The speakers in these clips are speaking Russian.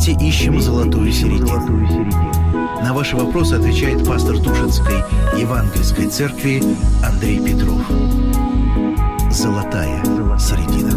вместе ищем золотую середину. На ваши вопросы отвечает пастор Тушинской Евангельской церкви Андрей Петров. Золотая середина.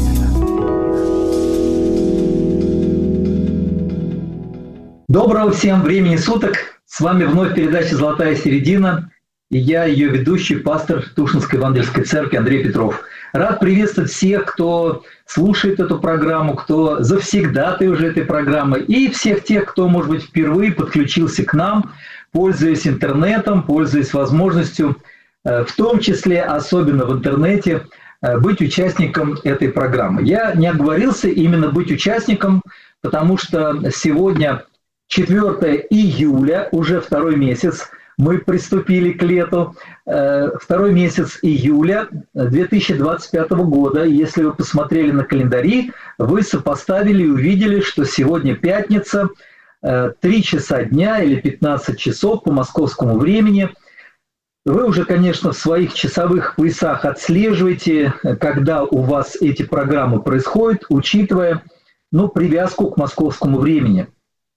Доброго всем времени суток. С вами вновь передача «Золотая середина». И я, ее ведущий, пастор Тушинской Евангельской церкви Андрей Петров. Рад приветствовать всех, кто слушает эту программу, кто завсегдатый уже этой программы, и всех тех, кто, может быть, впервые подключился к нам, пользуясь интернетом, пользуясь возможностью, в том числе, особенно в интернете, быть участником этой программы. Я не оговорился именно быть участником, потому что сегодня 4 июля, уже второй месяц, мы приступили к лету, второй месяц июля 2025 года. Если вы посмотрели на календари, вы сопоставили и увидели, что сегодня пятница, 3 часа дня или 15 часов по московскому времени. Вы уже, конечно, в своих часовых поясах отслеживаете, когда у вас эти программы происходят, учитывая привязку к московскому времени.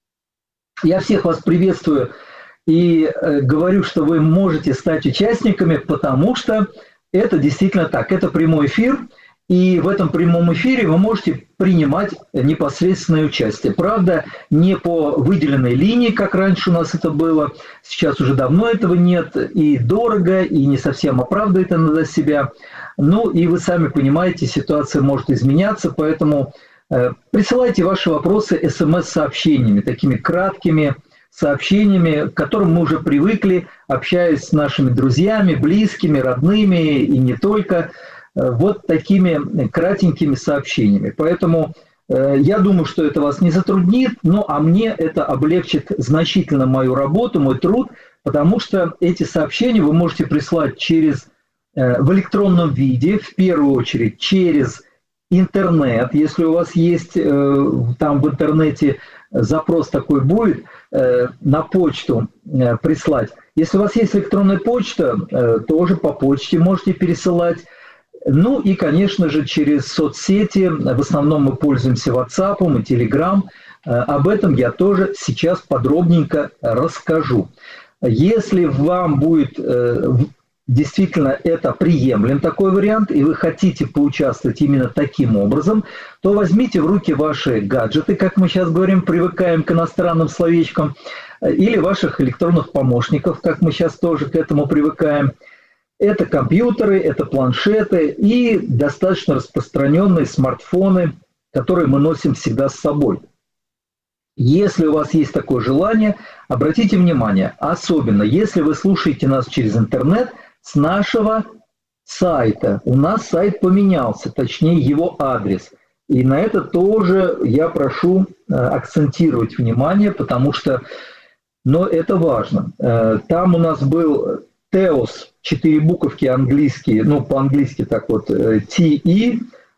Я всех вас приветствую и говорю, что вы можете стать участниками, потому что это действительно так. Это прямой эфир, и в этом прямом эфире вы можете принимать непосредственное участие. Правда, не по выделенной линии, как раньше у нас это было. Сейчас уже давно этого нет, и дорого, и не совсем оправдывает иногда себя. И вы сами понимаете, ситуация может изменяться, поэтому присылайте ваши вопросы СМС-сообщениями, такими краткими сообщениями, к которым мы уже привыкли, общаясь с нашими друзьями, близкими, родными и не только, вот такими кратенькими сообщениями. Поэтому я думаю, что это вас не затруднит, а мне это облегчит значительно мою работу, мой труд, потому что эти сообщения вы можете прислать в электронном виде, в первую очередь через интернет. Если у вас есть там в интернете запрос такой будет, на почту прислать. Если у вас есть электронная почта, тоже по почте можете пересылать. И, конечно же, через соцсети. В основном мы пользуемся WhatsApp и Telegram. Об этом я тоже сейчас подробненько расскажу. Если вам будет действительно это приемлем, такой вариант, и вы хотите поучаствовать именно таким образом, то возьмите в руки ваши гаджеты, как мы сейчас говорим, привыкаем к иностранным словечкам, или ваших электронных помощников, как мы сейчас тоже к этому привыкаем. Это компьютеры, это планшеты и достаточно распространенные смартфоны, которые мы носим всегда с собой. Если у вас есть такое желание, обратите внимание, особенно если вы слушаете нас через интернет, с нашего сайта. У нас сайт поменялся, точнее его адрес. И на это тоже я прошу акцентировать внимание, потому что это важно. Там у нас был TEOS, 4 буковки английские, по-английски так вот, TEOS,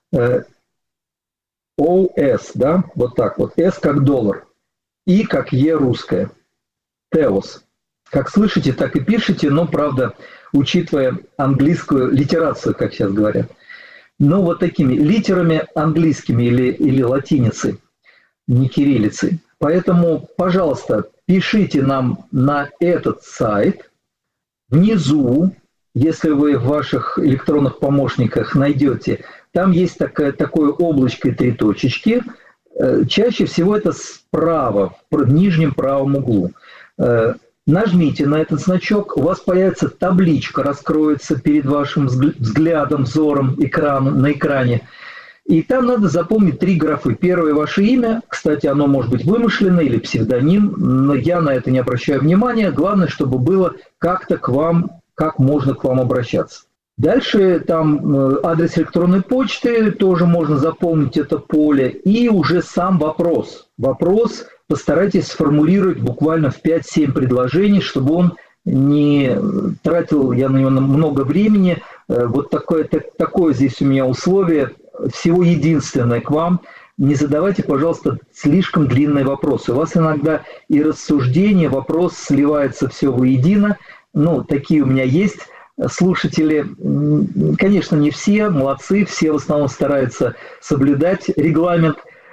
да, вот так вот, S как доллар, И как Е русская, TEOS. Как слышите, так и пишите, но, правда, учитывая английскую литерацию, как сейчас говорят. Вот такими литерами английскими или латиницей, не кириллицей. Поэтому, пожалуйста, пишите нам на этот сайт. Внизу, если вы в ваших электронных помощниках найдете, там есть такое облачко и 3 точечки. Чаще всего это справа, в нижнем правом углу. Нажмите на этот значок, у вас появится табличка, раскроется перед вашим взглядом, взором на экране. И там надо запомнить 3 графы. Первое – ваше имя. Кстати, оно может быть вымышленное или псевдоним, но я на это не обращаю внимания. Главное, чтобы было как-то как можно к вам обращаться. Дальше там адрес электронной почты, тоже можно заполнить это поле. И уже сам вопрос. Вопрос постарайтесь сформулировать буквально в 5-7 предложений, чтобы он не тратил я на него много времени. Вот такое здесь у меня условие. Всего единственное к вам. Не задавайте, пожалуйста, слишком длинные вопросы. У вас иногда и рассуждение, вопрос сливается все воедино. Такие у меня есть слушатели. Конечно, не все, молодцы, все в основном стараются соблюдать регламент.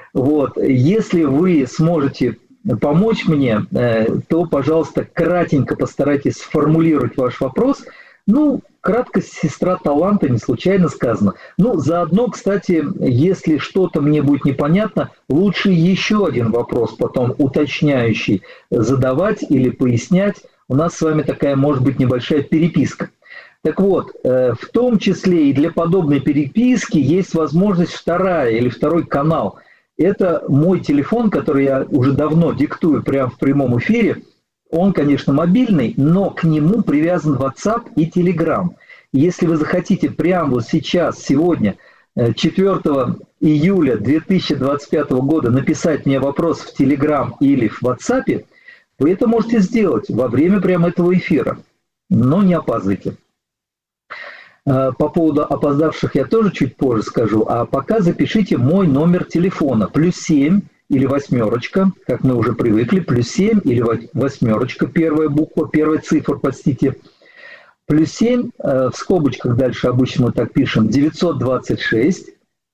Вот. Если вы сможете помочь мне, то, пожалуйста, кратенько постарайтесь сформулировать ваш вопрос. Ну, краткость сестра таланта, не случайно сказано. Ну, заодно, кстати, если что-то мне будет непонятно, лучше еще один вопрос потом уточняющий задавать или пояснять. У нас с вами такая, может быть, небольшая переписка. Так вот, в том числе и для подобной переписки есть возможность второй канал. Это мой телефон, который я уже давно диктую прямо в прямом эфире. Он, конечно, мобильный, но к нему привязан WhatsApp и Telegram. Если вы захотите прямо вот сейчас, сегодня, 4 июля 2025 года написать мне вопрос в Telegram или в WhatsApp, вы это можете сделать во время прямо этого эфира. Но не опаздывайте. По поводу опоздавших я тоже чуть позже скажу. А пока запишите мой номер телефона. +7 или 8, как мы уже привыкли. +7 или 8, первая буква, первая цифра, простите. +7, в скобочках дальше обычно мы так пишем, 926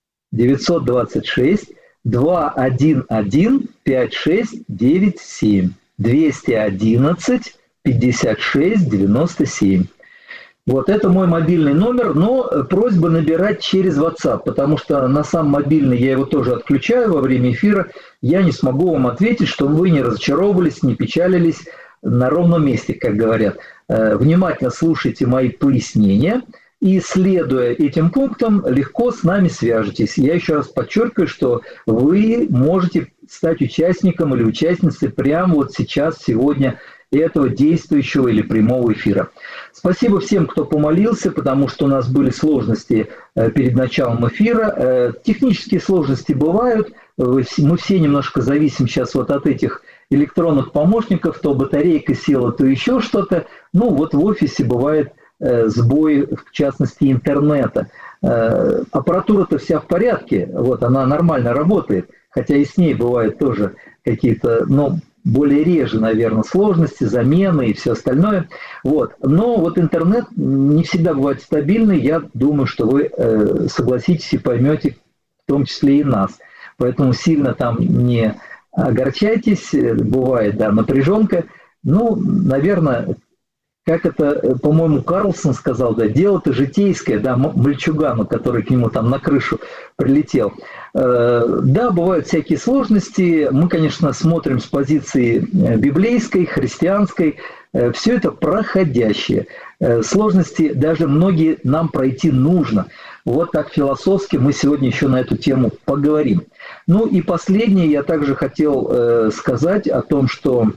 211 5697 211 56 97. Вот это мой мобильный номер, но просьба набирать через WhatsApp, потому что на сам мобильный я его тоже отключаю во время эфира. Я не смогу вам ответить, чтобы вы не разочаровывались, не печалились на ровном месте, как говорят. Внимательно слушайте мои пояснения и, следуя этим пунктам, легко с нами свяжетесь. Я еще раз подчеркиваю, что вы можете стать участником или участницей прямо вот сейчас, сегодня, этого действующего или прямого эфира. Спасибо всем, кто помолился, потому что у нас были сложности перед началом эфира. Технические сложности бывают. Мы все немножко зависим сейчас вот от этих электронных помощников. То батарейка села, то еще что-то. Ну вот в офисе бывает сбой, в частности, интернета. Аппаратура-то вся в порядке, вот, она нормально работает, хотя и с ней бывают тоже какие-то, более реже, наверное, сложности, замены и все остальное. Вот. Но вот интернет не всегда бывает стабильный. Я думаю, что вы согласитесь и поймете, в том числе и нас. Поэтому сильно там не огорчайтесь. Бывает, да, напряженка. Наверное, как это, по-моему, Карлсон сказал, да, дело-то житейское, да, мальчугану, который к нему там на крышу прилетел. Да, бывают всякие сложности. Мы, конечно, смотрим с позиции библейской, христианской. Все это проходящее. Сложности даже многие нам пройти нужно. Вот так философски мы сегодня еще на эту тему поговорим. И последнее я также хотел сказать о том, что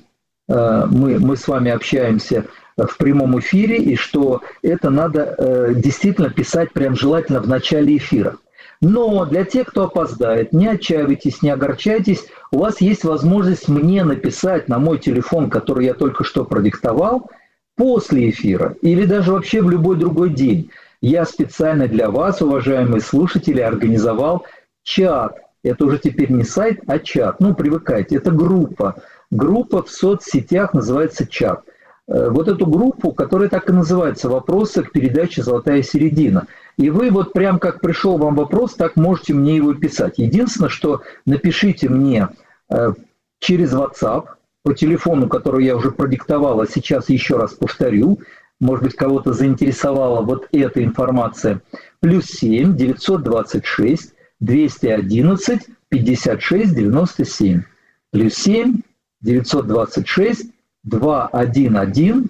мы с вами общаемся в прямом эфире, и что это надо действительно писать прям желательно в начале эфира. Но для тех, кто опоздает, не отчаивайтесь, не огорчайтесь, у вас есть возможность мне написать на мой телефон, который я только что продиктовал, после эфира или даже вообще в любой другой день. Я специально для вас, уважаемые слушатели, организовал чат. Это уже теперь не сайт, а чат. Привыкайте, это группа. Группа в соцсетях называется чат. Вот эту группу, которая так и называется «Вопросы к передаче «Золотая середина». И вы вот прям как пришел вам вопрос, так можете мне его писать. Единственное, что напишите мне через WhatsApp по телефону, который я уже продиктовал, а сейчас еще раз повторю, может быть, кого-то заинтересовала вот эта информация, +7 926 211 56 97. +7 926 211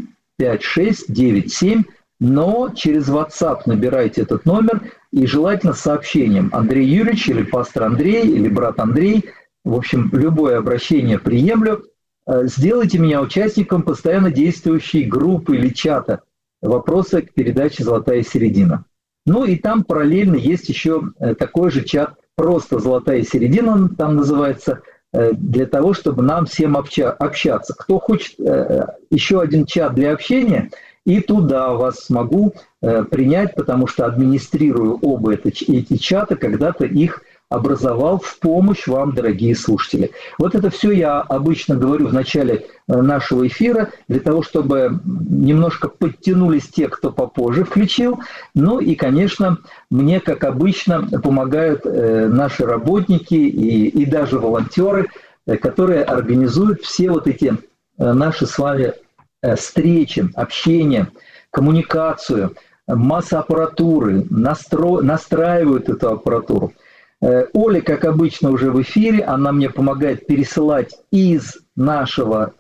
5697, но через WhatsApp набирайте этот номер и желательно с сообщением Андрей Юрьевич или пастор Андрей или брат Андрей, в общем, любое обращение приемлю. Сделайте меня участником постоянно действующей группы или чата «Вопросы к передаче «Золотая середина». И там параллельно есть еще такой же чат, просто «Золотая середина» он там называется, для того, чтобы нам всем общаться. Кто хочет еще один чат для общения, и туда вас смогу принять, потому что администрирую оба эти чаты, когда-то их образовал в помощь вам, дорогие слушатели. Вот это все я обычно говорю в начале нашего эфира, для того, чтобы немножко подтянулись те, кто попозже включил. Ну и, конечно, мне, как обычно, помогают наши работники и даже волонтеры, которые организуют все вот эти наши с вами встречи, общение, коммуникацию, масса аппаратуры, настраивают эту аппаратуру. Оля, как обычно, уже в эфире, она мне помогает пересылать с нашего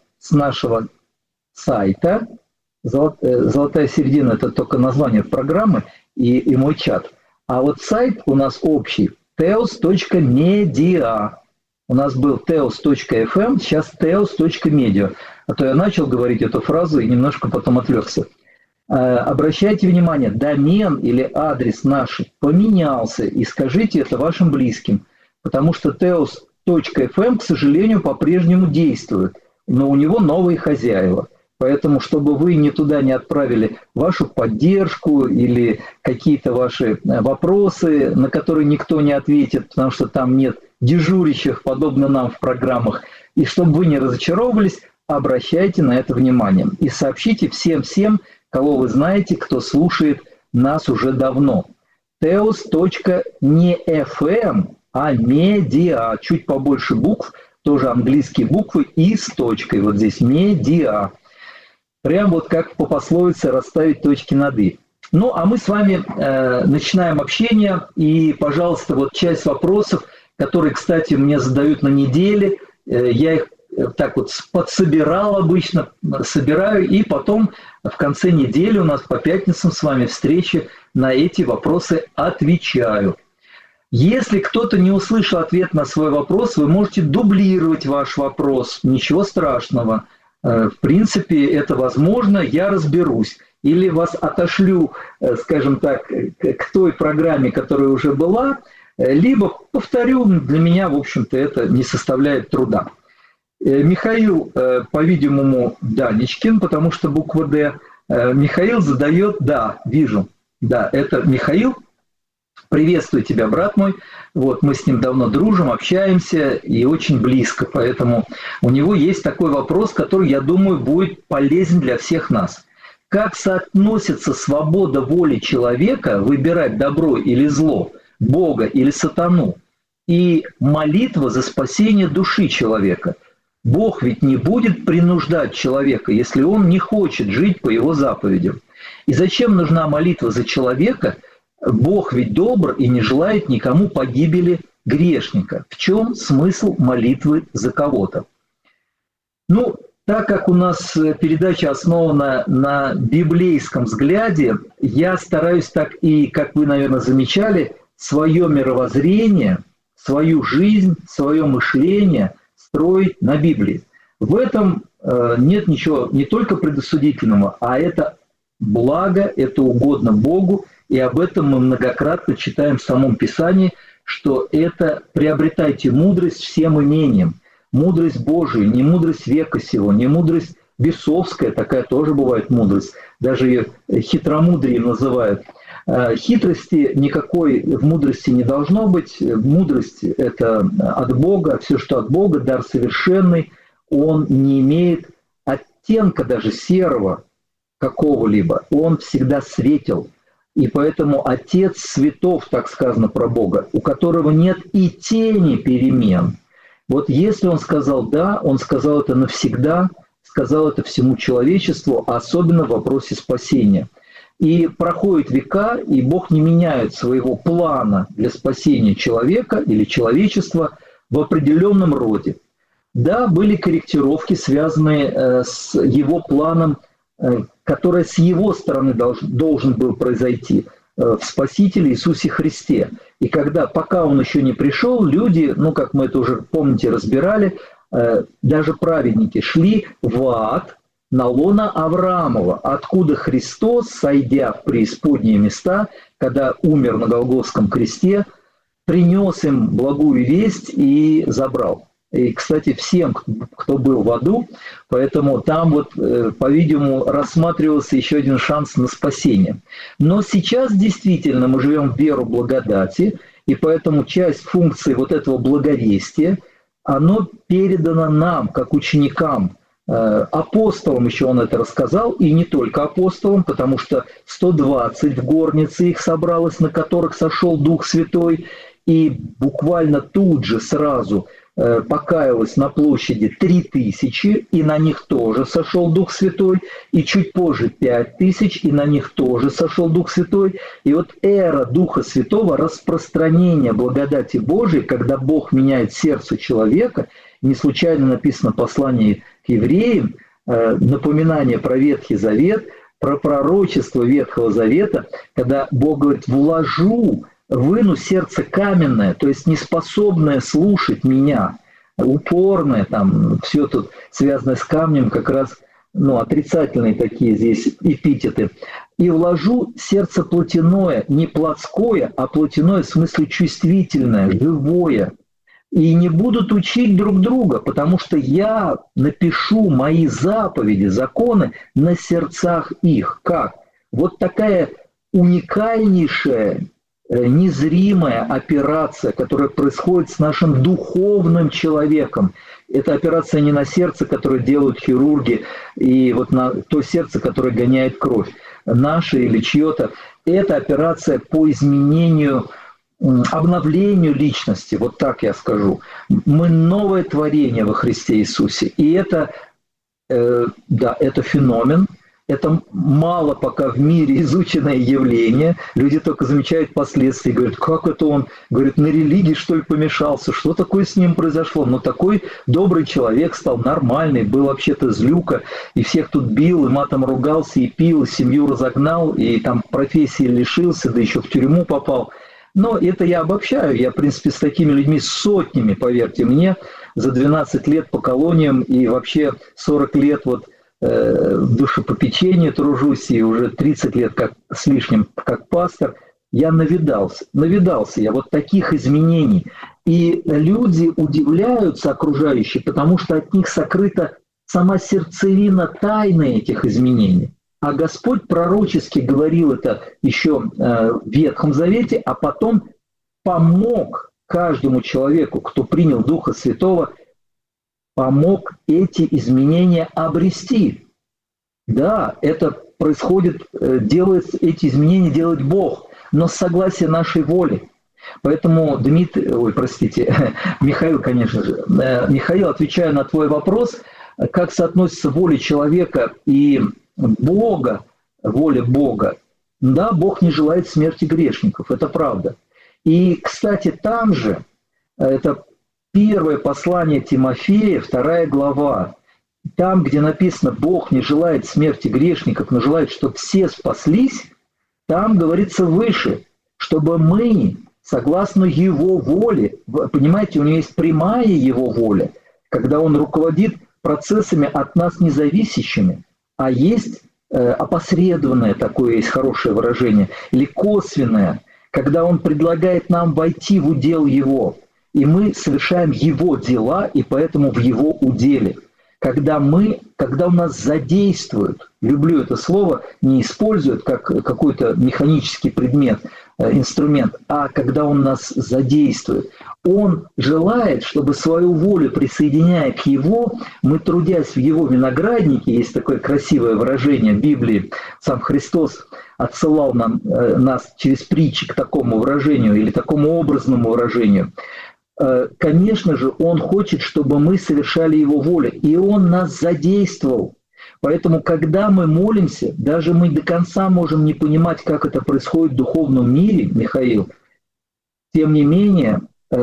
сайта. «Золотая середина» – это только название программы и мой чат. А вот сайт у нас общий – teos.media. У нас был teos.fm, сейчас teos.media. А то я начал говорить эту фразу и немножко потом отвлекся. Обращайте внимание, домен или адрес наш поменялся, и скажите это вашим близким, потому что teos.fm, к сожалению, по-прежнему действует, но у него новые хозяева. Поэтому, чтобы вы ни туда не отправили вашу поддержку или какие-то ваши вопросы, на которые никто не ответит, потому что там нет дежурящих, подобно нам в программах, и чтобы вы не разочаровывались, обращайте на это внимание. И сообщите всем, кого вы знаете, кто слушает нас уже давно. teos.не.fm, а media, чуть побольше букв, тоже английские буквы, и с точкой, вот здесь media. Прям вот как по пословице расставить точки над «и». Ну, а мы с вами начинаем общение, и, пожалуйста, вот часть вопросов, которые, кстати, мне задают на неделе, я их так вот подсобирал обычно, собираю, и потом в конце недели у нас по пятницам с вами встречи, на эти вопросы отвечаю. Если кто-то не услышал ответ на свой вопрос, вы можете дублировать ваш вопрос, ничего страшного. В принципе, это возможно, я разберусь. Или вас отошлю, скажем так, к той программе, которая уже была, либо повторю, для меня, в общем-то, это не составляет труда. Михаил, по-видимому, Данечкин, потому что буква «Д». Михаил задает, да, вижу, да, это Михаил. Приветствую тебя, брат мой. Вот, мы с ним давно дружим, общаемся и очень близко, поэтому у него есть такой вопрос, который, я думаю, будет полезен для всех нас. Как соотносится свобода воли человека выбирать добро или зло, Бога или сатану, и молитва за спасение души человека? Бог ведь не будет принуждать человека, если он не хочет жить по его заповедям. И зачем нужна молитва за человека? Бог ведь добр и не желает никому погибели грешника. В чем смысл молитвы за кого-то? Ну, так как у нас передача основана на библейском взгляде, я стараюсь так и, как вы, наверное, замечали, свое мировоззрение, свою жизнь, свое мышление строить на Библии. В этом нет ничего не только предосудительного, а это благо, это угодно Богу, и об этом мы многократно читаем в самом Писании, что это «приобретайте мудрость всем имением». Мудрость Божию, не мудрость века сего, не мудрость бесовская, такая тоже бывает мудрость, даже ее хитромудрием называют. Хитрости никакой в мудрости не должно быть. Мудрость – это от Бога, все, что от Бога, дар совершенный, он не имеет оттенка даже серого какого-либо, он всегда светел. И поэтому Отец светов, так сказано про Бога, у которого нет и тени перемен. Вот если Он сказал «да», Он сказал это навсегда, сказал это всему человечеству, особенно в вопросе спасения. И проходят века, и Бог не меняет своего плана для спасения человека или человечества в определенном роде. Да, были корректировки, связанные с Его планом, который с Его стороны должен был произойти в Спасителе Иисусе Христе. И пока Он еще не пришел, люди, как мы это уже, помните, разбирали, даже праведники шли в ад, на лоно Авраамова, откуда Христос, сойдя в преисподние места, когда умер на Голгофском кресте, принес им благую весть и забрал. И, кстати, всем, кто был в аду, поэтому там по-видимому, рассматривался еще один шанс на спасение. Но сейчас действительно мы живем в веру благодати, И поэтому часть функции вот этого благовестия, оно передано нам, как ученикам. Апостолам еще он это рассказал, и не только апостолам, потому что 120 в горнице их собралось, на которых сошел Дух Святой, и буквально тут же сразу покаялось на площади 3000, и на них тоже сошел Дух Святой, и чуть позже 5000, и на них тоже сошел Дух Святой. И вот эра Духа Святого, распространение благодати Божией, когда Бог меняет сердце человека, не случайно написано в послании к евреям, напоминание про Ветхий Завет, про пророчество Ветхого Завета, когда Бог говорит: выну сердце каменное, то есть неспособное слушать меня, упорное, там все тут связано с камнем, как раз отрицательные такие здесь эпитеты, и вложу сердце плотяное, не плотское, а плотяное в смысле чувствительное, живое, и не будут учить друг друга, потому что я напишу мои заповеди, законы на сердцах их. Как? Вот такая уникальнейшая, незримая операция, которая происходит с нашим духовным человеком. Это операция не на сердце, которую делают хирурги, и вот на то сердце, которое гоняет кровь, наше или чье-то. Это операция по изменению, обновлению личности, вот так я скажу. Мы новое творение во Христе Иисусе. И это, это феномен. Это мало пока в мире изученное явление. Люди только замечают последствия и говорят: как это он, говорит, на религии что ли помешался, что такое с ним произошло? Но такой добрый человек стал, нормальный, был вообще-то злюка, и всех тут бил, и матом ругался, и пил, и семью разогнал, и там профессии лишился, да еще в тюрьму попал. Но это я обобщаю. Я, в принципе, с такими людьми сотнями, поверьте мне, за 12 лет по колониям и вообще 40 лет в душепопечении тружусь, и уже 30 лет с лишним как пастор, я навидался я вот таких изменений. И люди удивляются, окружающие, потому что от них сокрыта сама сердцевина тайны этих изменений. А Господь пророчески говорил это еще в Ветхом Завете, а потом помог каждому человеку, кто принял Духа Святого, помог эти изменения обрести. Да, это происходит, эти изменения делает Бог, но с согласия нашей воли. Поэтому Михаил, конечно же. Михаил, отвечая на твой вопрос, как соотносится воля человека и Бога, воля Бога. Да, Бог не желает смерти грешников, это правда. И, кстати, там же, это первое послание Тимофея, 2 глава, там, где написано: Бог не желает смерти грешников, но желает, чтобы все спаслись, там говорится выше, чтобы мы, согласно Его воле, понимаете, у него есть прямая Его воля, когда Он руководит процессами от нас независящими, а есть опосредованное, такое есть хорошее выражение, или косвенное, когда Он предлагает нам войти в удел Его, и мы совершаем Его дела, и поэтому в Его уделе. Когда у нас задействуют, люблю это слово, не используют как какой-то механический предмет, инструмент, а когда Он нас задействует. Он желает, чтобы свою волю, присоединяя к Его, мы, трудясь в Его винограднике, есть такое красивое выражение в Библии, сам Христос отсылал нас через притчи к такому выражению или такому образному выражению. Конечно же, Он хочет, чтобы мы совершали Его волю, и Он нас задействовал. Поэтому, когда мы молимся, даже мы до конца можем не понимать, как это происходит в духовном мире, Михаил, тем не менее,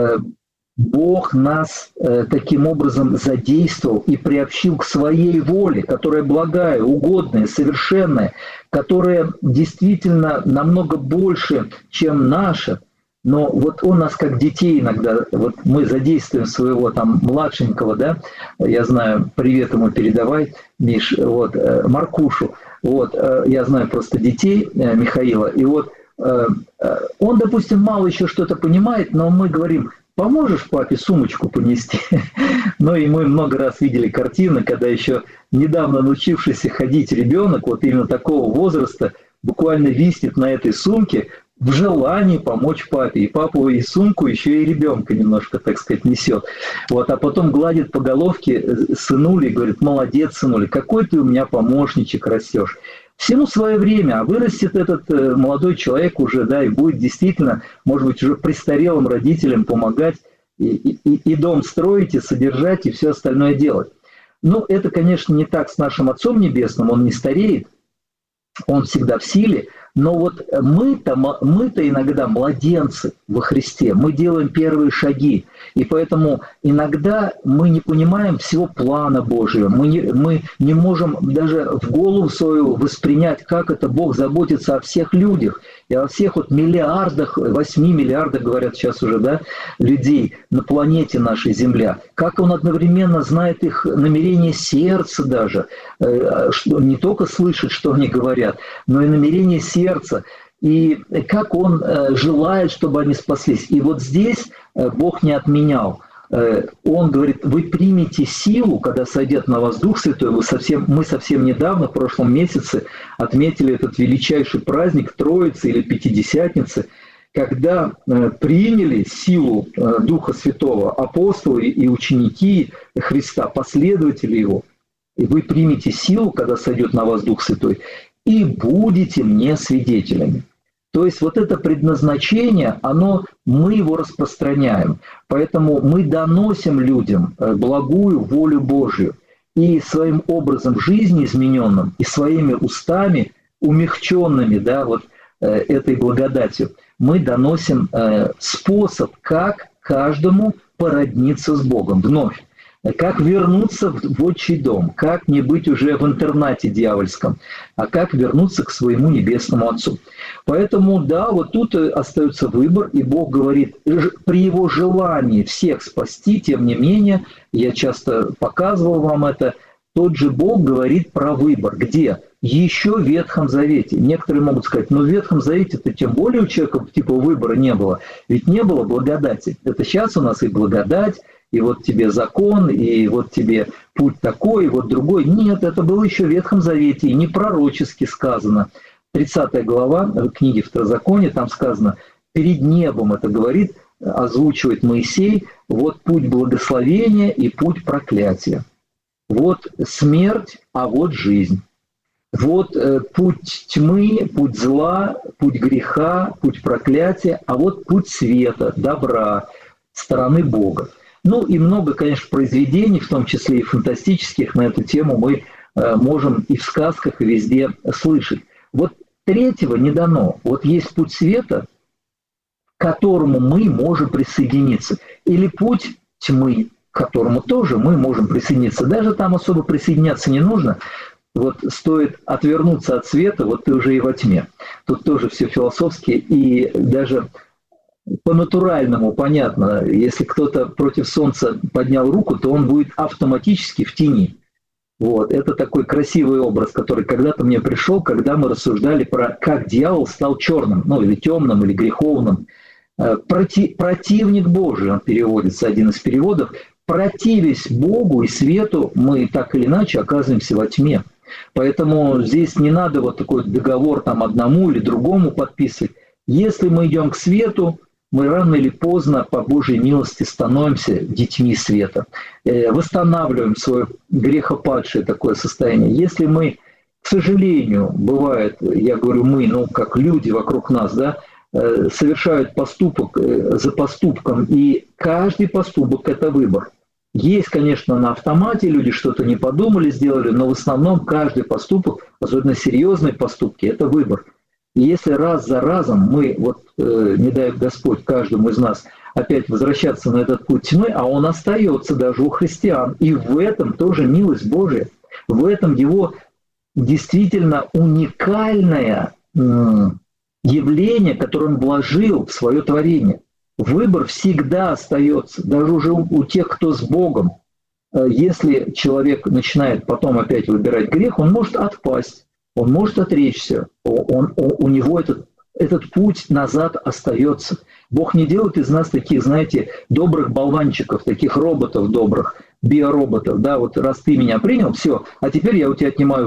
Бог нас таким образом задействовал и приобщил к своей воле, которая благая, угодная, совершенная, которая действительно намного больше, чем наша. Но вот Он нас как детей иногда, вот мы задействуем своего там младшенького, да, я знаю, привет ему передавай, Миш, Маркушу, я знаю просто детей Михаила, и он, допустим, мало еще что-то понимает, но мы говорим: поможешь папе сумочку понести? Ну и мы много раз видели картины, когда еще недавно научившийся ходить ребенок, вот именно такого возраста, буквально виснет на этой сумке, в желании помочь папе. И папу и сумку, еще и ребенка немножко, так сказать, несет. Вот, а потом гладит по головке сынули и говорит: молодец, сынули, какой ты у меня помощничек растешь. Всему свое время, а вырастет этот молодой человек уже, да, и будет действительно, может быть, уже престарелым родителям помогать и дом строить, и содержать, и все остальное делать. Ну, это, конечно, не так с нашим Отцом Небесным, он не стареет, он всегда в силе, но вот мы-то иногда младенцы во Христе, мы делаем первые шаги, и поэтому иногда мы не понимаем всего плана Божьего, мы не можем даже в голову свою воспринять, как это Бог заботится о всех людях, и о всех вот миллиардах, 8 миллиардах, говорят сейчас уже, да, людей на планете нашей Земля, как Он одновременно знает их намерение сердца даже, что не только слышит, что они говорят, но и намерение сердца, и как Он желает, чтобы они спаслись. И вот здесь Бог не отменял. Он говорит: вы примете силу, когда сойдет на вас Дух Святой. Мы совсем недавно, в прошлом месяце, отметили этот величайший праздник Троицы или Пятидесятницы, когда приняли силу Духа Святого апостолы и ученики Христа, последователи Его. И вы примете силу, когда сойдет на вас Дух Святой, и будете мне свидетелями. То есть вот это предназначение, мы его распространяем. Поэтому мы доносим людям благую волю Божию. И своим образом жизни измененным, и своими устами, умягченными, да, вот, этой благодатью, мы доносим способ, как каждому породниться с Богом вновь. Как вернуться в отчий дом, как не быть уже в интернате дьявольском, а как вернуться к своему небесному Отцу. Поэтому, да, вот тут остается выбор, и Бог говорит, при Его желании всех спасти, тем не менее, я часто показывал вам это, тот же Бог говорит про выбор. Где? Еще в Ветхом Завете. Некоторые могут сказать: в Ветхом Завете-то тем более у человека типа выбора не было. Ведь не было благодати. Это сейчас у нас и благодать, и вот тебе закон, и вот тебе путь такой, и вот другой. Нет, это было еще в Ветхом Завете, и не пророчески сказано. 30 глава книги Второзакония, там сказано: перед небом, это говорит, озвучивает Моисей, вот путь благословения и путь проклятия. Вот смерть, а вот жизнь. Вот путь тьмы, путь зла, путь греха, путь проклятия, а вот путь света, добра, стороны Бога. Ну и много, конечно, произведений, в том числе и фантастических, на эту тему мы можем и в сказках, и везде слышать. Вот третьего не дано. Вот есть путь света, к которому мы можем присоединиться. Или путь тьмы, к которому тоже мы можем присоединиться. Даже там особо присоединяться не нужно. Вот стоит отвернуться от света, вот ты уже и во тьме. Тут тоже все философски, и даже по-натуральному понятно, если кто-то против солнца поднял руку, то он будет автоматически в тени. Вот. Это такой красивый образ, который когда-то мне пришел, когда мы рассуждали про как дьявол стал черным, ну или темным, или греховным. Противник Божий, он переводится, один из переводов. Противясь Богу и свету, мы так или иначе оказываемся во тьме. Поэтому здесь не надо вот такой договор там одному или другому подписывать. Если мы идем к свету, мы рано или поздно по Божьей милости становимся детьми света, восстанавливаем свое грехопадшее такое состояние. Если мы, к сожалению, бывает, я говорю мы, ну как люди вокруг нас, да, совершают поступок за поступком, и каждый поступок – это выбор. Есть, конечно, на автомате, люди что-то не подумали, сделали, но в основном каждый поступок, особенно серьезные поступки, это выбор. И если раз за разом мы, вот не дай Господь каждому из нас опять возвращаться на этот путь тьмы, а он остается даже у христиан, и в этом тоже милость Божия, в этом его действительно уникальное явление, которое он вложил в свое творение. Выбор всегда остается, даже уже у тех, кто с Богом. Если человек начинает потом опять выбирать грех, он может отпасть, он может отречься, у него этот путь назад остается. Бог не делает из нас таких, знаете, добрых болванчиков, таких роботов добрых, биороботов. Да, вот раз ты меня принял, все, а теперь я у тебя отнимаю выбор.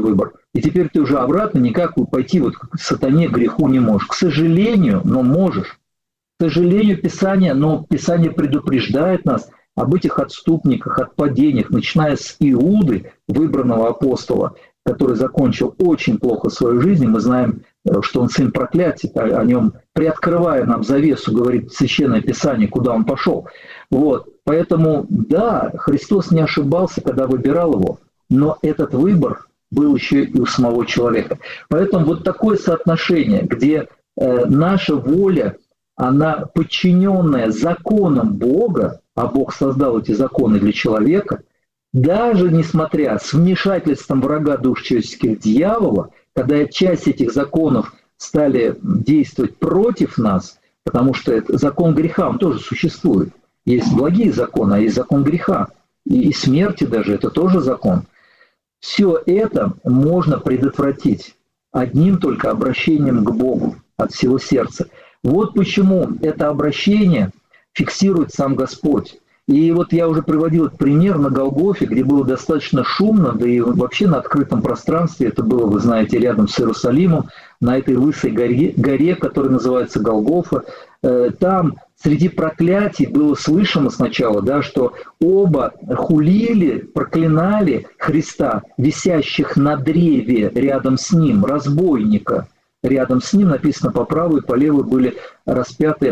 и теперь ты уже обратно никак пойти вот к сатане, к греху не можешь. К сожалению, но можешь. К сожалению, Писание предупреждает нас об этих отступниках, отпадениях, начиная с Иуды, выбранного апостола, который закончил очень плохо свою жизнь. Мы знаем, что он сын проклятия, о нем, приоткрывая нам завесу, говорит Священное Писание, куда он пошел. Вот. Поэтому, да, Христос не ошибался, когда выбирал его, но этот выбор был еще и у самого человека. Поэтому вот такое соотношение, где наша воля, она подчиненная законам Бога, а Бог создал эти законы для человека, даже несмотря с вмешательством врага душ человеческих дьявола, когда часть этих законов стали действовать против нас, потому что это закон греха, он тоже существует. Есть благие законы, а есть закон греха. И смерти даже, это тоже закон. Все это можно предотвратить одним только обращением к Богу от всего сердца. Вот почему это обращение фиксирует сам Господь. И вот я уже приводил этот пример на Голгофе, где было достаточно шумно, да и вообще на открытом пространстве, это было, вы знаете, рядом с Иерусалимом, на этой лысой горе, которая называется Голгофа. Там среди проклятий было слышно сначала, да, что оба хулили, проклинали Христа, висящих на древе рядом с ним, разбойника. Рядом с ним написано по правой и по левой были распяты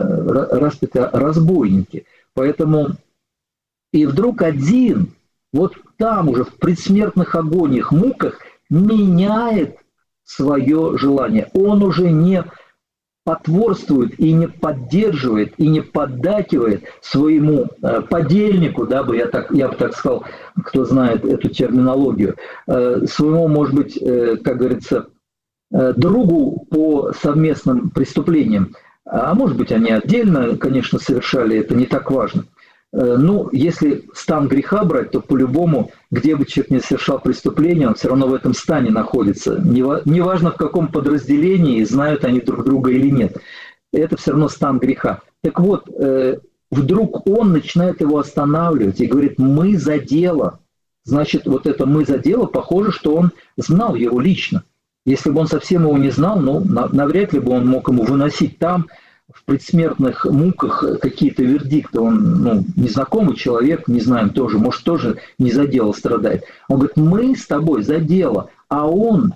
разбойники. Поэтому и вдруг один, вот там уже в предсмертных агониях, муках, меняет свое желание. Он уже не потворствует и не поддерживает, и не поддакивает своему подельнику, да, я бы так сказал, кто знает эту терминологию, своему, может быть, как говорится, другу по совместным преступлениям. А может быть, они отдельно, конечно, совершали, это не так важно. Ну, если стан греха брать, то по-любому, где бы человек не совершал преступление, он все равно в этом стане находится. Неважно, в каком подразделении, знают они друг друга или нет. Это все равно стан греха. Так вот, вдруг он начинает его останавливать и говорит: «Мы за дело». Значит, вот это «мы за дело» похоже, что он знал его лично. Если бы он совсем его не знал, ну, навряд ли бы он мог ему выносить там, в предсмертных муках, какие-то вердикты. Он, незнакомый человек, не знаем тоже, может, тоже не за дело страдает. Он говорит: мы с тобой за дело, а он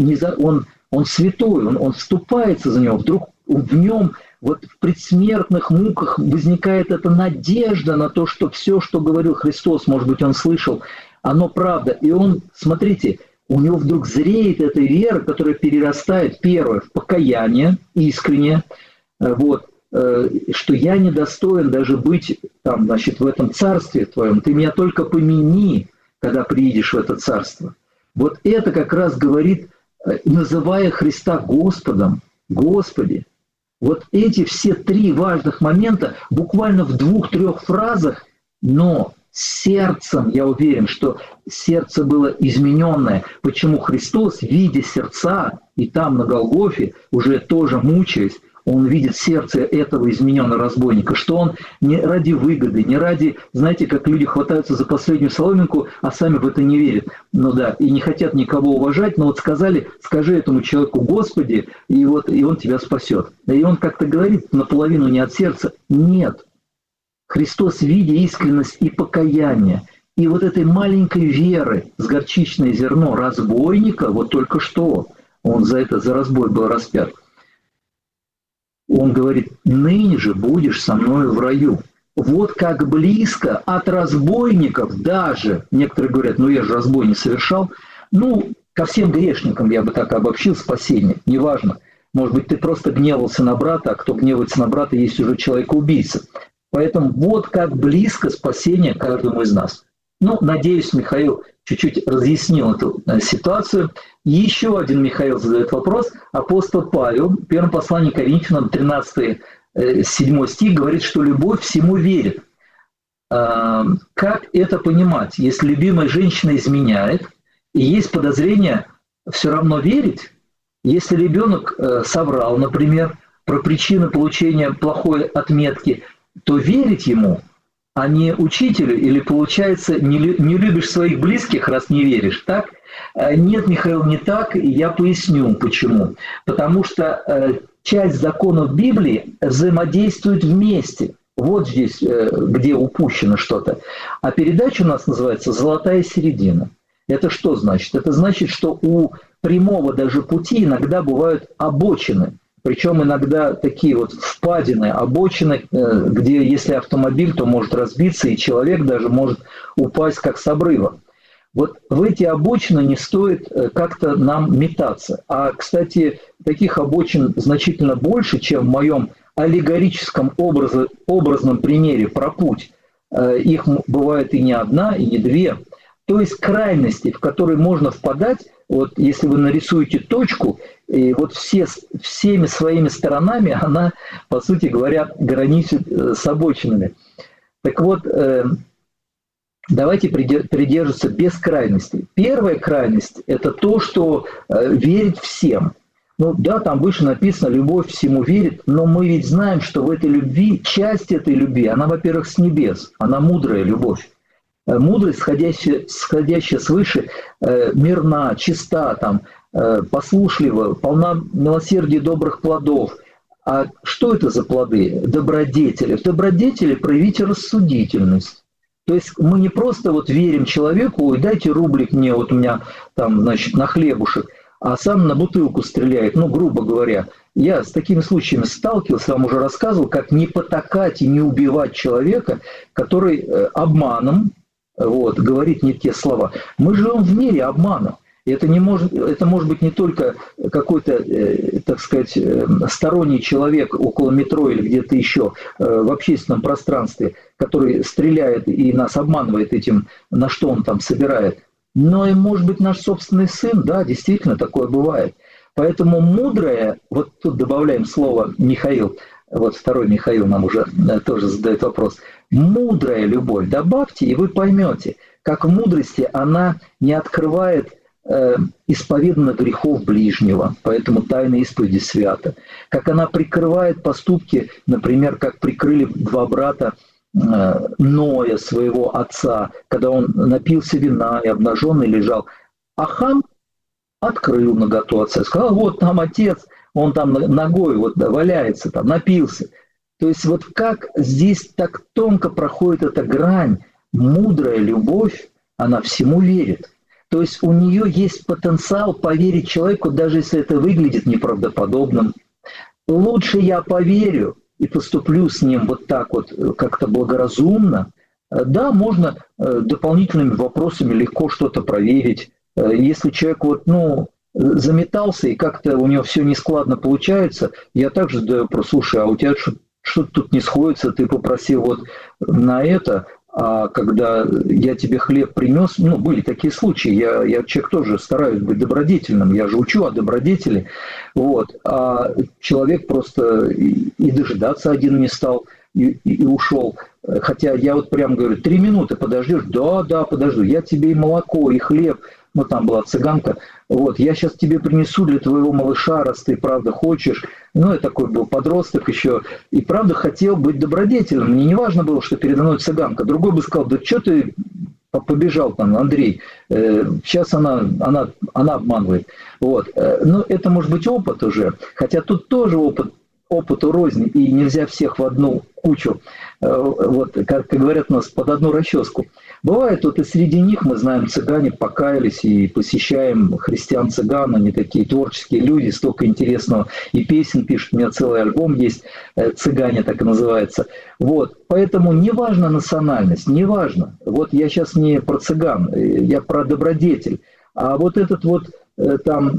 святой, он вступается за него. Вдруг в нем вот в предсмертных муках возникает эта надежда на то, что все, что говорил Христос, может быть, он слышал, оно правда. И он, смотрите, у него вдруг зреет эта вера, которая перерастает, первое, в покаяние искреннее, вот, что я недостоин даже быть там, значит, в этом царстве твоем, ты меня только помяни, когда приедешь в это царство. Вот это как раз говорит, называя Христа Господом, Господи. Вот эти все три важных момента буквально в 2-3 фразах, но сердцем, я уверен, что сердце было измененное. Почему Христос, видя сердца, и там на Голгофе, уже тоже мучаясь, он видит сердце этого измененного разбойника, что он не ради выгоды, не ради, знаете, как люди хватаются за последнюю соломинку, а сами в это не верят. Ну да, и не хотят никого уважать, но вот сказали: скажи этому человеку Господи, и он тебя спасет. И он как-то говорит наполовину не от сердца. Нет. Христос, видя искренность и покаяние, и вот этой маленькой веры с горчичное зерно разбойника, вот только что он за разбой был распят, он говорит: ныне же будешь со мною в раю. Вот как близко от разбойников даже, некоторые говорят: я же разбой не совершал, ко всем грешникам, я бы так обобщил, спасение, неважно. Может быть, ты просто гневался на брата, а кто гневается на брата, есть уже человек-убийца. Поэтому вот как близко спасение каждому из нас. Надеюсь, Михаил чуть-чуть разъяснил эту ситуацию. Еще один Михаил задает вопрос. Апостол Павел, в первом послании к Коринфянам, 13-7 стих, говорит, что любовь всему верит. Как это понимать? Если любимая женщина изменяет, и есть подозрение все равно верить? Если ребенок соврал, например, про причины получения плохой отметки, то верить ему а не учителю, или, получается, не любишь своих близких, раз не веришь, так? Нет, Михаил, не так, и я поясню, почему. Потому что часть законов Библии взаимодействует вместе. Вот здесь, где упущено что-то. А передача у нас называется «Золотая середина». Это что значит? Это значит, что у прямого даже пути иногда бывают обочины. Причем иногда такие вот впадины, обочины, где если автомобиль, то может разбиться, и человек даже может упасть как с обрыва. Вот в эти обочины не стоит как-то нам метаться. А, кстати, таких обочин значительно больше, чем в моем аллегорическом образном примере про путь. Их бывает и не одна, и не две. То есть крайности, в которые можно впадать, вот если вы нарисуете точку, и вот всеми своими сторонами она, по сути говоря, граничит с обочинами. Так вот, давайте придерживаться без крайностей. Первая крайность – это то, что верить всем. Ну да, там выше написано «любовь всему верит», но мы ведь знаем, что в этой любви, часть этой любви, она, во-первых, с небес, она мудрая любовь. Мудрость, сходящая свыше, мирна, чиста, там, послушлива, полна милосердия и добрых плодов. А что это за плоды? Добродетели. В добродетели проявите рассудительность. То есть мы не просто вот верим человеку, ой, дайте рублик мне, вот у меня там, значит, на хлебушек, а сам на бутылку стреляет, ну, грубо говоря. Я с такими случаями сталкивался, вам уже рассказывал, как не потакать и не убивать человека, который обманом, вот, говорит не те слова. Мы живем в мире обмана. Это может быть не только какой-то, так сказать, сторонний человек около метро или где-то еще в общественном пространстве, который стреляет и нас обманывает этим, на что он там собирает. Но и может быть наш собственный сын, да, действительно такое бывает. Поэтому мудрое, вот тут добавляем слово Михаил, вот второй Михаил нам уже тоже задает вопрос. Мудрая любовь добавьте, и вы поймете, как в мудрости она не открывает исповеданных грехов ближнего, поэтому тайна исповеди свята. Как она прикрывает поступки, например, как прикрыли два брата Ноя, своего отца, когда он напился вина и обнаженный лежал. А Хам открыл наготу отца, сказал, вот там отец, он там ногой вот валяется, там напился. То есть вот как здесь так тонко проходит эта грань, мудрая любовь, она всему верит. То есть у нее есть потенциал поверить человеку, даже если это выглядит неправдоподобным. Лучше я поверю и поступлю с ним вот так вот как-то благоразумно. Да, можно дополнительными вопросами легко что-то проверить. Если человек вот, ну, заметался и как-то у него все нескладно получается, я также задаю вопрос, слушай, а у тебя что-то тут не сходится, ты попросил вот на это, а когда я тебе хлеб принес, ну, были такие случаи, я человек тоже стараюсь быть добродетельным, я же учу о добродетели, вот, а человек просто и дожидаться один не стал, и ушел. Хотя я вот прям говорю, 3 минуты подождешь? Да, подожду, я тебе и молоко, и хлеб, ну, там была цыганка, вот, я сейчас тебе принесу для твоего малыша, раз ты, правда, хочешь. Ну, я такой был подросток еще, и, правда, хотел быть добродетельным. Мне не важно было, что передо мной цыганка. Другой бы сказал, да что ты побежал там, Андрей, сейчас она обманывает. Вот. Ну, это может быть опыт уже, хотя тут тоже опыту рознь, и нельзя всех в одну кучу, вот, как говорят у нас, под одну расческу. Бывает, вот и среди них, мы знаем, цыгане покаялись и посещаем христиан-цыган, они такие творческие люди, столько интересного, и песен пишут, у меня целый альбом есть, «Цыгане» так и называется. Вот, поэтому неважно национальность, неважно, вот я сейчас не про цыган, я про добродетель, а вот этот вот там...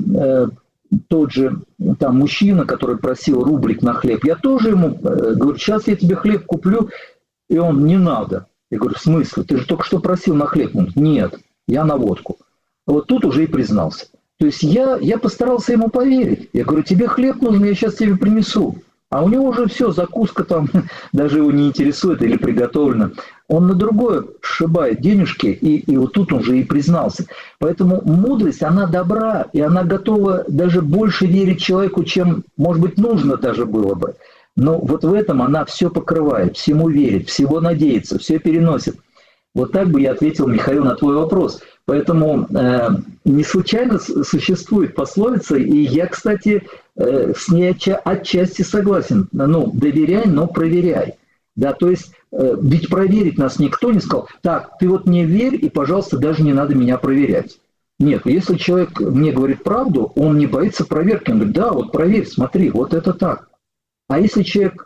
тот же там мужчина, который просил рублик на хлеб, я тоже ему говорю, сейчас я тебе хлеб куплю, и он, не надо. Я говорю, в смысле? Ты же только что просил на хлеб. Он говорит, нет, я на водку. Вот тут уже и признался. То есть я постарался ему поверить. Я говорю, тебе хлеб нужен, я сейчас тебе принесу. А у него уже все, закуска там даже его не интересует или приготовлена. Он на другое сшибает денежки, и вот тут он же и признался. Поэтому мудрость, она добра, и она готова даже больше верить человеку, чем, может быть, нужно даже было бы. Но вот в этом она все покрывает, всему верит, всего надеется, все переносит. Вот так бы я ответил, Михаил, на твой вопрос. Поэтому не случайно существует пословица, и я, кстати, с ней отчасти согласен. Ну, доверяй, но проверяй. Да, то есть, ведь проверить нас никто не сказал. Так, ты вот мне верь, и, пожалуйста, даже не надо меня проверять. Нет, если человек мне говорит правду, он не боится проверки. Он говорит, да, вот проверь, смотри, вот это так. А если человек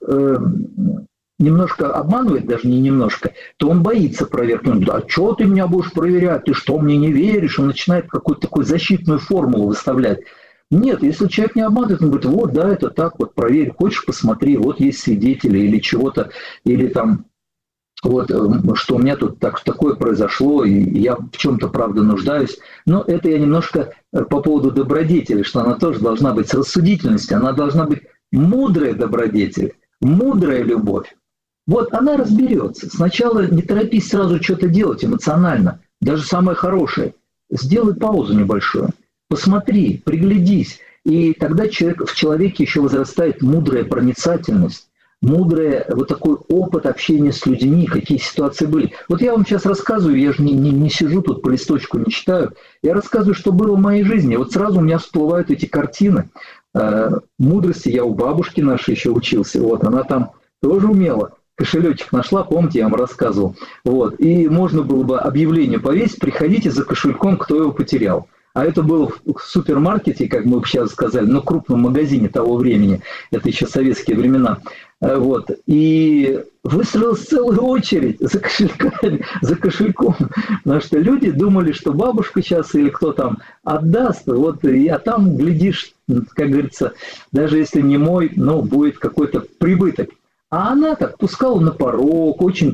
немножко обманывает, даже не немножко, то он боится проверки. Он говорит, а что ты меня будешь проверять? Ты что, мне не веришь? Он начинает какую-то такую защитную формулу выставлять. Нет, если человек не обманывает, он говорит, вот, да, это так, вот проверь, хочешь, посмотри, вот есть свидетели или чего-то, или там, вот, что у меня тут такое произошло, и я в чем-то, правда, нуждаюсь. Но это я немножко по поводу добродетели, что она тоже должна быть с рассудительностью, она должна быть мудрая добродетель, мудрая любовь. Вот она разберется. Сначала не торопись сразу что-то делать эмоционально, даже самое хорошее. Сделай паузу небольшую. Посмотри, приглядись, и тогда в человеке еще возрастает мудрая проницательность, мудрый вот такой опыт общения с людьми, какие ситуации были. Вот я вам сейчас рассказываю, я же не сижу тут по листочку, не читаю, я рассказываю, что было в моей жизни. Вот сразу у меня всплывают эти картины. Мудрости я у бабушки нашей еще учился, вот, она там тоже умела. Кошелечек нашла, помните, я вам рассказывал. Вот, и можно было бы объявление повесить, приходите за кошельком, кто его потерял. А это было в супермаркете, как мы сейчас сказали, но крупном магазине того времени, это еще советские времена. Вот. И выстроилась целая очередь за кошельками, за кошельком. Потому что люди думали, что бабушка сейчас или кто там отдаст. Вот, а там, глядишь, как говорится, даже если не мой, но будет какой-то прибыток. А она так пускала на порог, очень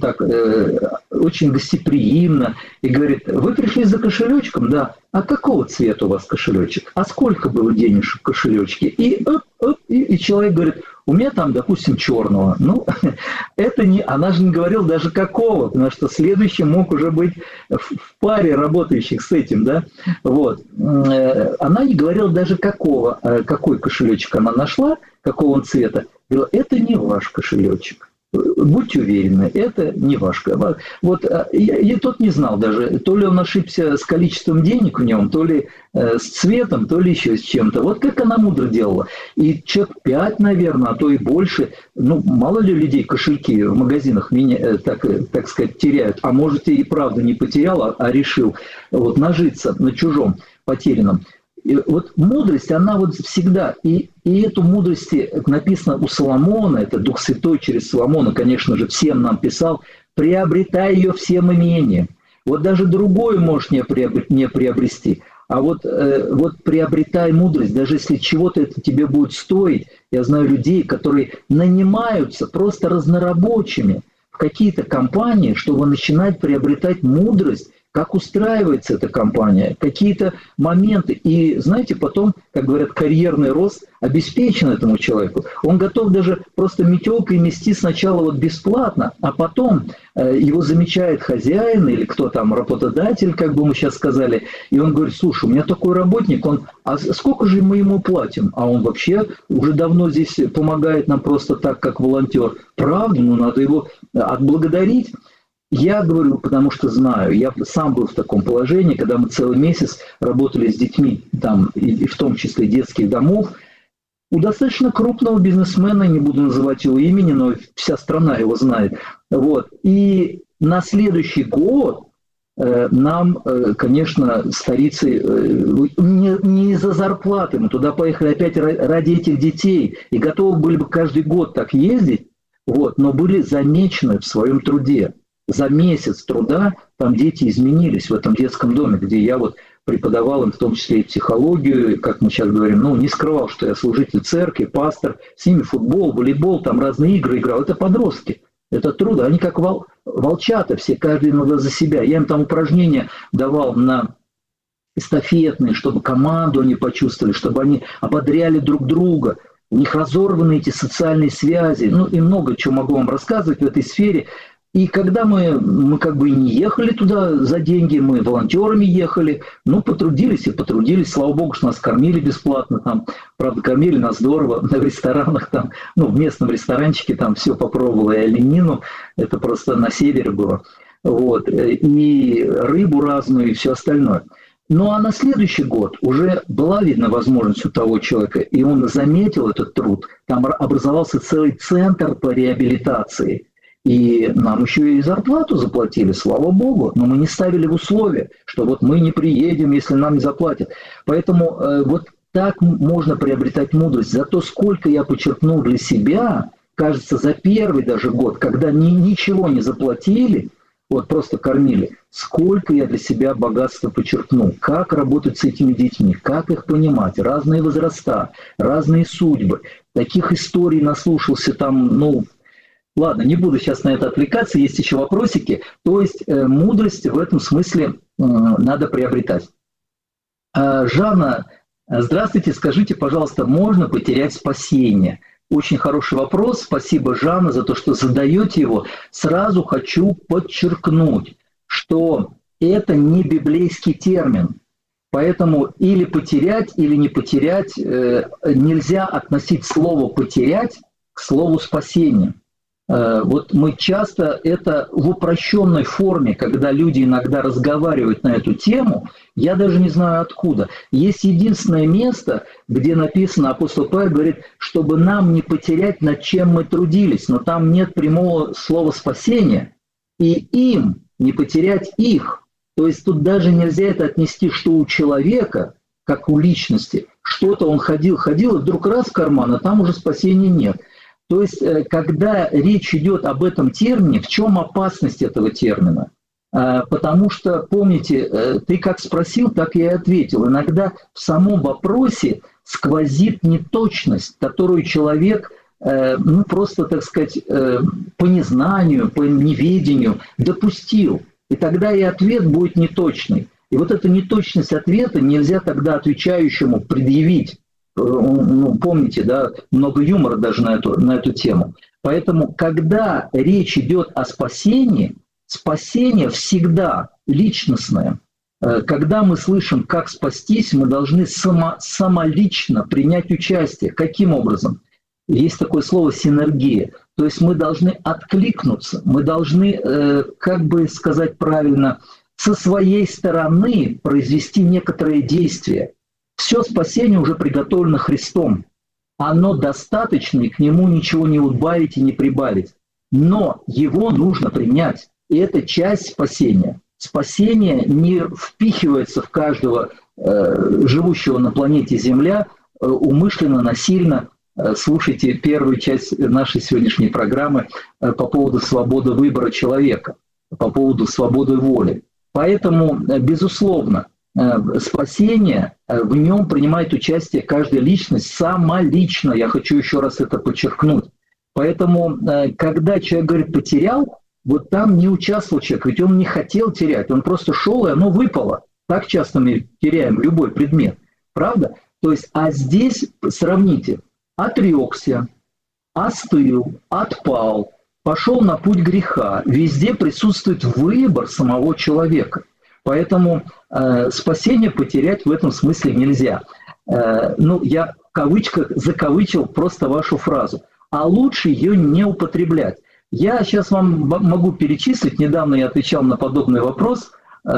гостеприимно, и говорит, вы пришли за кошелечком? Да. А какого цвета у вас кошелечек? А сколько было денежек в кошелечке? И человек говорит, у меня там, допустим, черного. Ну, это не, она же не говорила даже какого, потому что следующий мог уже быть в паре работающих с этим, да. Вот. Она не говорила даже какой кошелечек она нашла, какого он цвета. Говорила, это не ваш кошелечек. Будьте уверены, это не ваш. Вот я тот не знал даже, то ли он ошибся с количеством денег в нем, то ли с цветом, то ли еще с чем-то. Вот как она мудро делала. И человек 5, наверное, а то и больше. Ну, мало ли людей кошельки в магазинах так сказать, теряют. А может, и правда не потерял, а решил вот нажиться на чужом потерянном. И вот мудрость, она вот всегда, и эту мудрость написано у Соломона, это Дух Святой через Соломона, конечно же, всем нам писал, приобретай ее всем имением. Вот даже другое можешь не приобрести, а вот приобретай мудрость, даже если чего-то это тебе будет стоить. Я знаю людей, которые нанимаются просто разнорабочими в какие-то компании, чтобы начинать приобретать мудрость, как устраивается эта компания, какие-то моменты. И, знаете, потом, как говорят, карьерный рост обеспечен этому человеку. Он готов даже просто метелкой мести сначала вот бесплатно, а потом его замечает хозяин или кто там, работодатель, как бы мы сейчас сказали, и он говорит, слушай, у меня такой работник, а сколько же мы ему платим? А он вообще уже давно здесь помогает нам просто так, как волонтер. Правда, ну надо его отблагодарить. Я говорю, потому что знаю, я сам был в таком положении, когда мы целый месяц работали с детьми, там, и в том числе детских домов, у достаточно крупного бизнесмена, не буду называть его имени, но вся страна его знает. Вот. И на следующий год нам, конечно, старицы не из-за зарплаты, мы туда поехали опять ради этих детей, и готовы были бы каждый год так ездить, вот, но были замечены в своем труде. За месяц труда там дети изменились в этом детском доме, где я вот преподавал им в том числе и психологию, как мы сейчас говорим, ну, не скрывал, что я служитель церкви, пастор, с ними футбол, волейбол, там разные игры играл. Это подростки, это трудно, они как волчата все, каждый иногда за себя. Я им там упражнения давал на эстафетные, чтобы команду они почувствовали, чтобы они ободряли друг друга. У них разорваны эти социальные связи, ну и много чего могу вам рассказывать в этой сфере. И когда мы как бы не ехали туда за деньги, мы волонтерами ехали, ну, потрудились и потрудились, слава богу, что нас кормили бесплатно там, правда, кормили нас здорово в ресторанах там, ну, в местном ресторанчике там все попробовала, и оленину, это просто на севере было, вот, и рыбу разную, и все остальное. Ну, а на следующий год уже была, видно, возможность у того человека, и он заметил этот труд, там образовался целый центр по реабилитации. И нам еще и зарплату заплатили, слава богу, но мы не ставили в условия, что вот мы не приедем, если нам не заплатят. Поэтому вот так можно приобретать мудрость. Зато сколько я подчеркнул для себя, кажется, за первый даже год, когда ничего не заплатили, вот просто кормили, сколько я для себя богатства подчеркнул, как работать с этими детьми, как их понимать, разные возраста, разные судьбы. Таких историй наслушался там, ну... Ладно, не буду сейчас на это отвлекаться, есть еще вопросики. То есть мудрость в этом смысле надо приобретать. Жанна, здравствуйте, скажите, пожалуйста, можно потерять спасение? Очень хороший вопрос, спасибо, Жанна, за то, что задаете его. Сразу хочу подчеркнуть, что это не библейский термин. Поэтому или потерять, или не потерять, нельзя относить слово «потерять» к слову «спасение». Вот мы часто это в упрощенной форме, когда люди иногда разговаривают на эту тему, я даже не знаю откуда. Есть единственное место, где написано, апостол Павел говорит, чтобы нам не потерять, над чем мы трудились, но там нет прямого слова «спасение», и им не потерять их. То есть тут даже нельзя это отнести, что у человека, как у личности, что-то он ходил, и вдруг раз в карман, а там уже спасения нет. То есть, когда речь идет об этом термине, в чем опасность этого термина? Потому что, помните, ты как спросил, так я и ответил. Иногда в самом вопросе сквозит неточность, которую человек, ну просто, так сказать, по незнанию, по неведению допустил. И тогда и ответ будет неточный. И вот эту неточность ответа нельзя тогда отвечающему предъявить. Ну, помните, да, много юмора даже на эту тему. Поэтому, когда речь идет о спасении, спасение всегда личностное. Когда мы слышим, как спастись, мы должны самолично принять участие. Каким образом? Есть такое слово «синергия». То есть мы должны откликнуться, мы должны, как бы сказать правильно, со своей стороны произвести некоторые действия. Все спасение уже приготовлено Христом. Оно достаточно, и к нему ничего не убавить и не прибавить. Но его нужно принять. И это часть спасения. Спасение не впихивается в каждого живущего на планете Земля умышленно, насильно. Слушайте первую часть нашей сегодняшней программы по поводу свободы выбора человека, по поводу свободы воли. Поэтому, безусловно, спасение, в нем принимает участие каждая личность самолично. Я хочу еще раз это подчеркнуть. Поэтому, когда человек говорит «потерял», вот там не участвовал человек, ведь он не хотел терять, он просто шел, и оно выпало. Так часто мы теряем любой предмет, правда? То есть, а здесь сравните, отрекся, остыл, отпал, пошел на путь греха. Везде присутствует выбор самого человека. Поэтому спасение потерять в этом смысле нельзя. Ну, я в кавычках закавычил просто вашу фразу. А лучше ее не употреблять. Я сейчас вам могу перечислить. Недавно я отвечал на подобный вопрос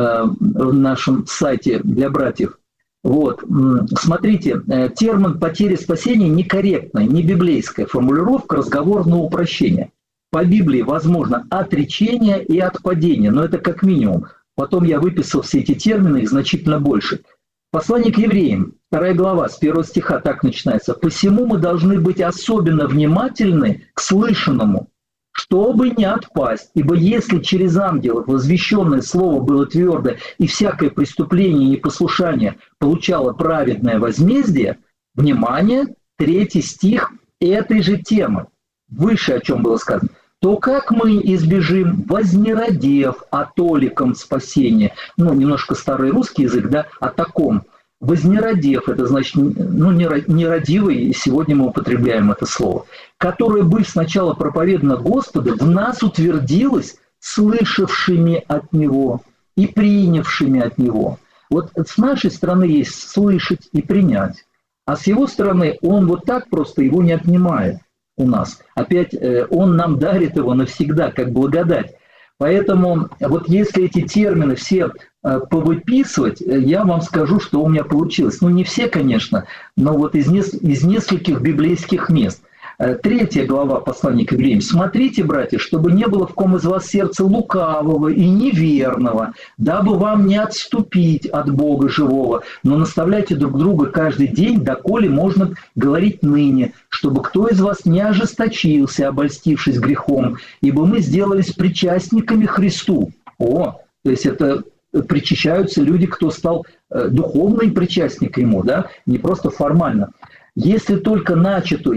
в нашем сайте для братьев. Вот. Смотрите, термин «потеря спасения» некорректная, не библейская формулировка, разговор на упрощение. По Библии возможно отречение и отпадение, но это как минимум. Потом я выписал все эти термины, их значительно больше. Послание к евреям, 2 глава, с 1 стиха так начинается. «Посему мы должны быть особенно внимательны к слышанному, чтобы не отпасть. Ибо если через ангелов возвещенное слово было твердо, и всякое преступление и непослушание получало праведное возмездие», внимание, 3 стих этой же темы, выше о чем было сказано, то как мы избежим, вознеродев о толиком спасения, ну, немножко старый русский язык, да, о таком. Вознеродев, это значит, ну, нерадивый, сегодня мы употребляем это слово, которое, быв сначала проповедано Господу, в нас утвердилось слышавшими от Него и принявшими от Него. Вот с нашей стороны есть слышать и принять, а с Его стороны Он вот так просто его не отнимает у нас. Опять Он нам дарит его навсегда, как благодать. Поэтому вот если эти термины все повыписывать, я вам скажу, что у меня получилось. Ну, не все, конечно, но вот из нескольких библейских мест. 3 глава послания к Евреям. «Смотрите, братья, чтобы не было в ком из вас сердца лукавого и неверного, дабы вам не отступить от Бога живого, но наставляйте друг друга каждый день, доколе можно говорить ныне, чтобы кто из вас не ожесточился, обольстившись грехом, ибо мы сделались причастниками Христу». То есть это причащаются люди, кто стал духовным причастником Ему, да, не просто формально. Если только начатую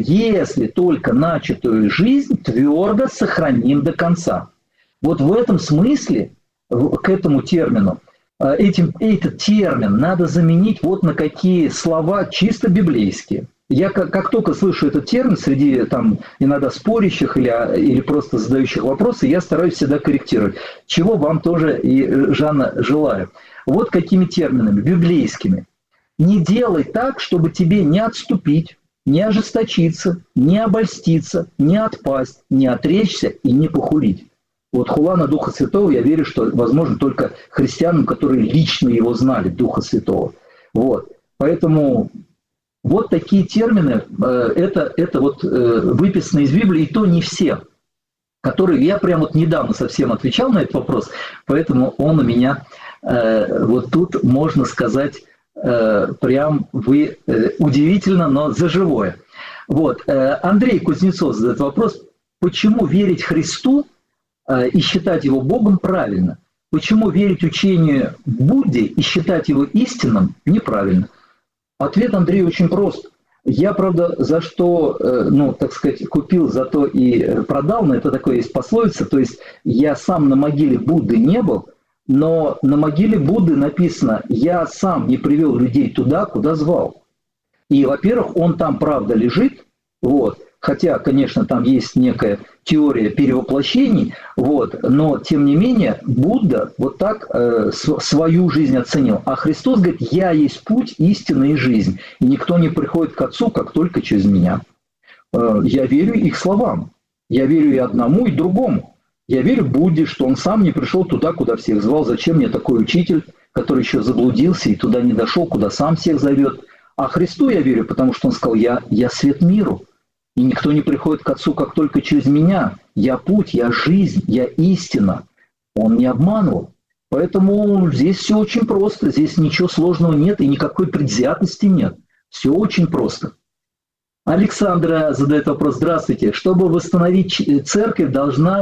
жизнь твердо сохраним до конца. Вот в этом смысле, к этому термину, этот термин надо заменить вот на какие слова чисто библейские. Я как только слышу этот термин среди там иногда спорящих или просто задающих вопросы, я стараюсь всегда корректировать, чего вам тоже и, Жанна, желаю. Вот какими терминами, библейскими. Не делай так, чтобы тебе не отступить, не ожесточиться, не обольститься, не отпасть, не отречься и не похулить. Вот хула на Духа Святого, я верю, что возможно только христианам, которые лично его знали, Духа Святого. Вот. Поэтому вот такие термины, это вот выписано из Библии, и то не все, которые я прямо вот недавно совсем отвечал на этот вопрос, поэтому он у меня вот тут, можно сказать, прям вы удивительно, но за живое. Вот. Андрей Кузнецов задает вопрос, почему верить Христу и считать Его Богом правильно? Почему верить учению Будде и считать его истинным неправильно? Ответ, Андрей, очень прост. Я, правда, за что, так сказать, купил, за то и продал, но это такое есть пословица, то есть я сам на могиле Будды не был, но на могиле Будды написано, я сам не привел людей туда, куда звал. И, во-первых, он там, правда, лежит, вот, хотя, конечно, там есть некая теория перевоплощений, вот, но, тем не менее, Будда вот так свою жизнь оценил. А Христос говорит, я есть путь, истина и жизнь, и никто не приходит к Отцу, как только через меня. Я верю их словам, я верю и одному, и другому. Я верю Будде, что он сам не пришел туда, куда всех звал. Зачем мне такой учитель, который еще заблудился и туда не дошел, куда сам всех зовет? А Христу я верю, потому что он сказал, я свет миру. И никто не приходит к Отцу, как только через меня. Я путь, я жизнь, я истина. Он не обманывал. Поэтому здесь все очень просто. Здесь ничего сложного нет и никакой предвзятости нет. Все очень просто. Александра задает вопрос. Здравствуйте. Чтобы восстановить церковь, должна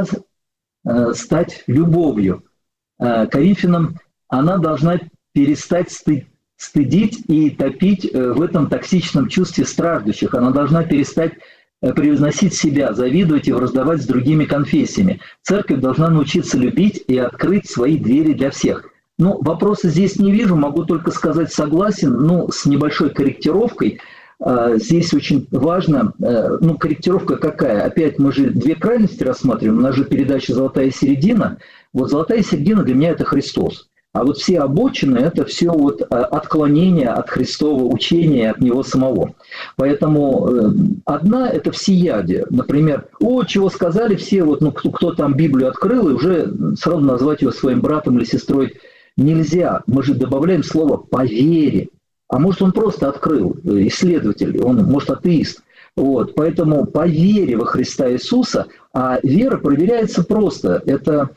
стать любовью. Коринфянам она должна перестать стыдить и топить в этом токсичном чувстве страждущих. Она должна перестать превозносить себя, завидовать и враждовать с другими конфессиями. Церковь должна научиться любить и открыть свои двери для всех. Вопроса здесь не вижу, могу только сказать согласен, с небольшой корректировкой. Здесь очень важно, корректировка какая? Опять мы же две крайности рассматриваем, у нас же передача «Золотая середина». Вот золотая середина для меня – это Христос. А вот все обочины – это все вот отклонение от Христового учения, от Него самого. Поэтому одна – это всеядие. Например, чего сказали все, кто там Библию открыл, и уже сразу назвать его своим братом или сестрой нельзя. Мы же добавляем слово «по вере». А может, он просто открыл, исследователь, он, может, атеист. Вот. Поэтому по вере во Христа Иисуса, а вера проверяется просто. Это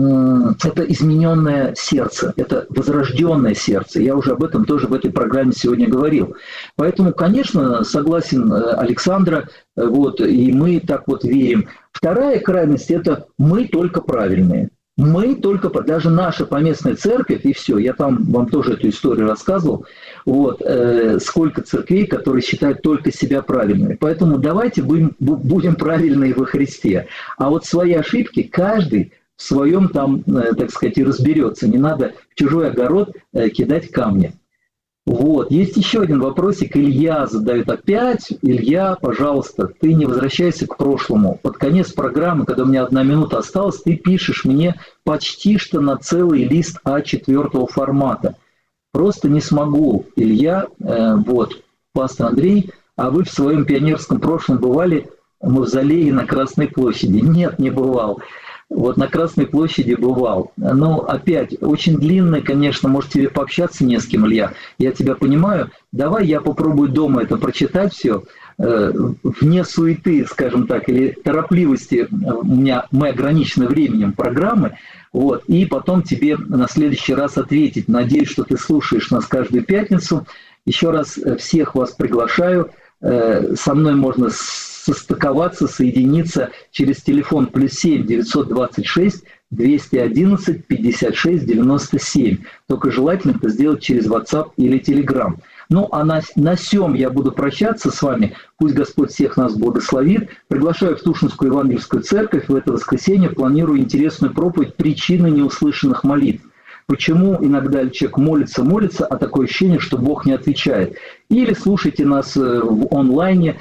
измененное сердце, это возрожденное сердце. Я уже об этом тоже в этой программе сегодня говорил. Поэтому, конечно, согласен Александра, и мы так вот верим. Вторая крайность – это мы только правильные. Мы только, даже наша поместная церковь, и все, я там вам тоже эту историю рассказывал, сколько церквей, которые считают только себя правильными. Поэтому давайте будем правильные во Христе. А вот свои ошибки каждый в своем там, так сказать, и разберется. Не надо в чужой огород кидать камни. Вот. Есть еще один вопросик. Илья задает опять. Илья, пожалуйста, ты не возвращайся к прошлому. Под конец программы, когда у меня 1 минута осталась, ты пишешь мне почти что на целый лист А4 формата. Просто не смогу, Илья. Вот, пастор Андрей, а вы в своем пионерском прошлом бывали в мавзолее на Красной площади? Нет, не бывал. Вот на Красной площади бывал. Но опять, очень длинно, конечно, может тебе пообщаться не с кем, Илья. Я тебя понимаю. Давай я попробую дома это прочитать все. Вне суеты, скажем так, или торопливости, мы ограничены временем программы. Вот, и потом тебе на следующий раз ответить. Надеюсь, что ты слушаешь нас каждую пятницу. Еще раз всех вас приглашаю. Со мной можно состыковаться, соединиться через телефон +7 926 211 56 97. Только желательно это сделать через WhatsApp или Telegram. Ну, а на сём я буду прощаться с вами. Пусть Господь всех нас благословит. Приглашаю в Тушинскую Евангельскую церковь. В это воскресенье планирую интересную проповедь «Причины неуслышанных молитв». Почему иногда человек молится, а такое ощущение, что Бог не отвечает. Или слушайте нас в онлайне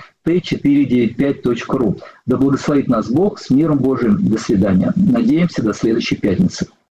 t495.ru. Да благословит нас Бог, с миром Божиим. До свидания. Надеемся, до следующей пятницы.